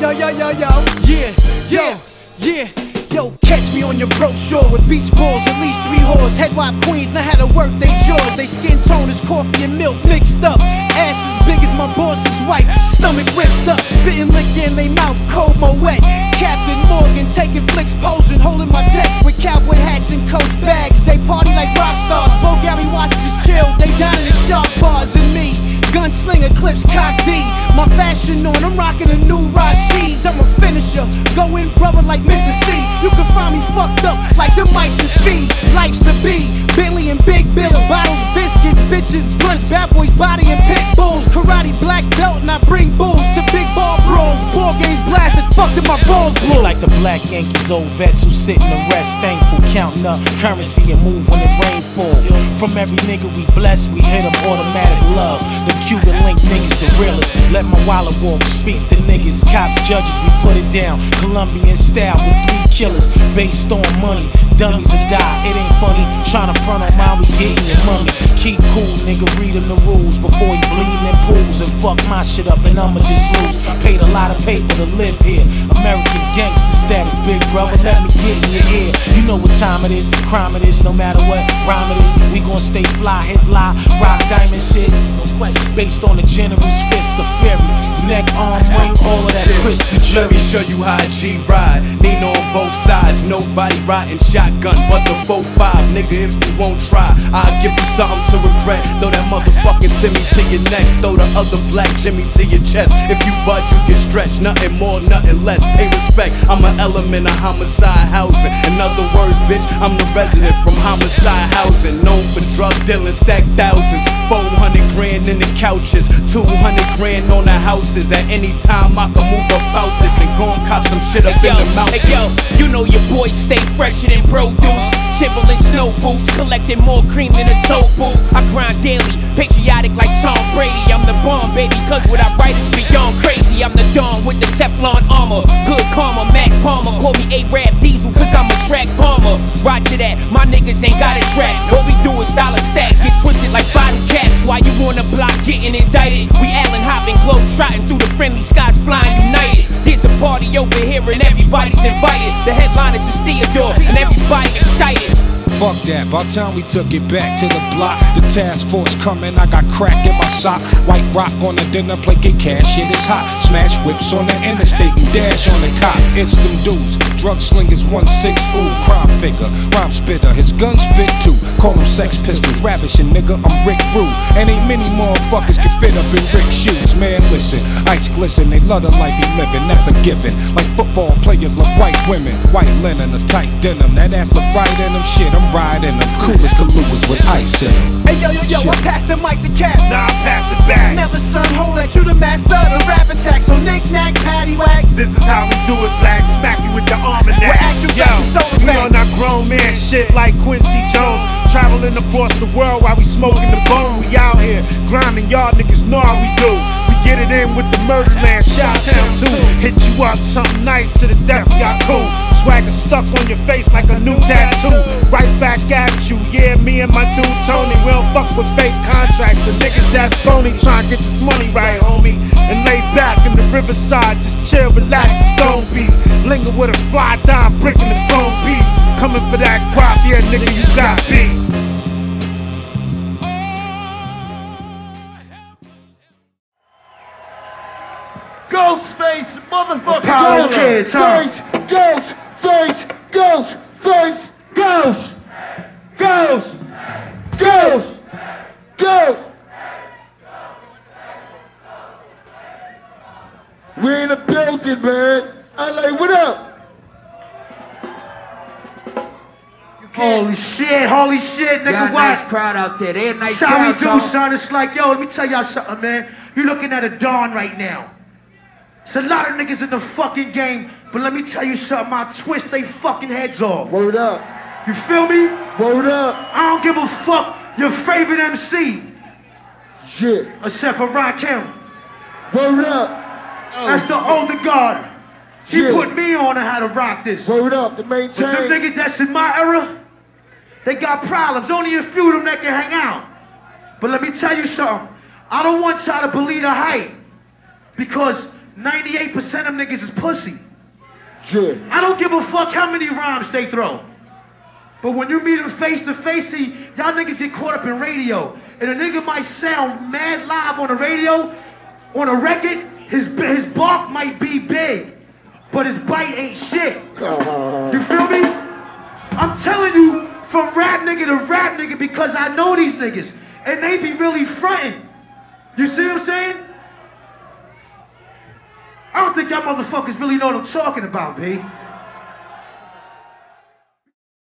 Yo, catch me on your brochure with beach balls, at least 3 whores. Head wop queens know how to work they jaws. They skin tone is coffee and milk mixed up. Ass as big as my boss's wife, stomach ripped up. Spitting liquor in they mouth, cold moet. Captain Morgan taking flicks, posing, holding my tech with cowboy hats and coach bags. They party like rock stars. Bo Gary watches just chill. They down in the sharp bars and me. Gunslinger clips, cock D. My fashion on, I'm rocking a new Rasheeds. I'm a finisher, going brother like Mr. C. You can find me fucked up like the mics and speed. Life's to be, Bentley and Big Bills, bottles, biscuits, bitches, blunts, bad boys, body and pit bulls. Karate black belt and I bring bulls to big ball brawls. Ball games blasted, fucked in my balls blue. Like the black Yankees, old vets who sit in the rest, thankful, counting up currency and move when the rain fall. From every nigga we bless, we hit them automatic love. The Cuban link niggas the realest. Let my wallet walk, speak to niggas, cops, judges, we put it down. Colombian style with 3 killers, based on money. Dummies will die, it ain't funny. Tryna front on mine, we getting your money. Keep cool, nigga, reading the rules before he bleeding in pools and fuck my shit up and I'ma just lose. Paid a lot of paper to live here. American gangster status, big brother, let me get in your ear. You know what time it is, crime it is, no matter what rhyme it is. We gon' stay fly, hit lie, rock diamond shits. No question, based on the general's fist, the fairy. Neck, arm, ring, all of that's crispy. Let me show you how a G ride. Nina on both sides, nobody riding shotgun but the 4-5. Nigga, if you won't try, I'll give you something to regret. Throw that motherfucking semi to your neck. Throw the other black Jimmy to your chest. If you bud, you get stretched. Nothing more, nothing less. Pay respect, I'm an element of homicide housing. In other words, bitch, I'm the resident from homicide housing. Known for drug dealing, stack thousands. 400 grand in the couches, 200 grand on the houses. At any time I can move about this and go and cop some shit up in the mountains. Hey yo, you know your boys stay fresher than produce. Timberland snow boots, collecting more cream than a toll booth. I grind daily, patriotic like Tom Brady. I'm the bomb, baby, cause what I write is beyond crazy. I'm the dawn with the Teflon armor. Good karma, Mac Palmer. Call me A-Rap Diesel, cause I'm a track bomber. Roger that, my niggas ain't got it tracked. All we do is dollar stacks, get twisted like body caps. Why you on the block getting indicted? We Allen hopping, globe trotting through the friendly skies, flying united. There's a party over here and everybody's invited. The headliners is Theodore and everybody excited. Fuck that, by the time we took it back to the block, the task force coming, I got crack in my sock. White rock on the dinner plate, get cash, shit is hot. Smash whips on the interstate and dash on the cop. It's them dudes, drug slingers 1-6, ooh, crime figure, rhyme spitter, his gun spit too. Call them sex pistols, ravishing nigga, I'm Rick Rude. And ain't many motherfuckers can fit up in Rick's shoes. Man, listen, ice glisten, they love the life he living, that's a given. Like football players love white women, white linen, a tight denim, that ass look right in them shit. I'm riding the coolest Kaluas with ice in them. Hey yo, I pass the mic to Cap. Nah, I pass it back. Never son, hold that you the master. The rap attack, so knick-knack, paddywhack. This is how we do it, black. Smack you with the almanac. With action fashion soda we fact. on our grown man shit like Quincy Jones. Traveling across the world while we smoking the bone. We out here grinding, y'all niggas know how we do. We get it in with the murder man, Chi-Town too. Hit you up, something nice to the death, y'all cool. Swagger stuck on your face like a new tattoo. Right back at you, yeah, me and my dude Tony. We don't fuck with fake contracts and niggas that's phony. Tryna get this money right, homie. And lay back in the riverside, just chill, relax, the stone piece. Linger with a fly dime brick in the throne piece. Coming for that guap, yeah, nigga, you got beef. Ghostface, motherfucker! Apollo kids, huh? Ghost! We in the building, man. LA, what up? Holy shit, nigga, got a what? nice crowd out there. They a nice That's how we crowd, do, son. It's like, yo, let me tell y'all something, man. You're looking at a dawn right now. It's a lot of niggas in the fucking game, but let me tell you something. I'll twist they fucking heads off. Word up. You feel me? Word up. I don't give a fuck your favorite MC. Shit. Except for Rakim. Word up. That's the older guard. He Yeah. put me on how to rock this. Word up to But them maintain. niggas that's in my era, they got problems. Only a few of them that can hang out. But let me tell you something. I don't want y'all to believe the hype. Because 98% of them niggas is pussy. Shit. I don't give a fuck how many rhymes they throw. But when you meet them face to face, see, y'all niggas get caught up in radio. And a nigga might sound mad live on the radio, on a record, his bark might be big, but his bite ain't shit. You feel me? I'm telling you, from rap nigga to rap nigga, because I know these niggas. And they be really frontin'. You see what I'm saying? I don't think y'all motherfuckers really know what I'm talking about, B.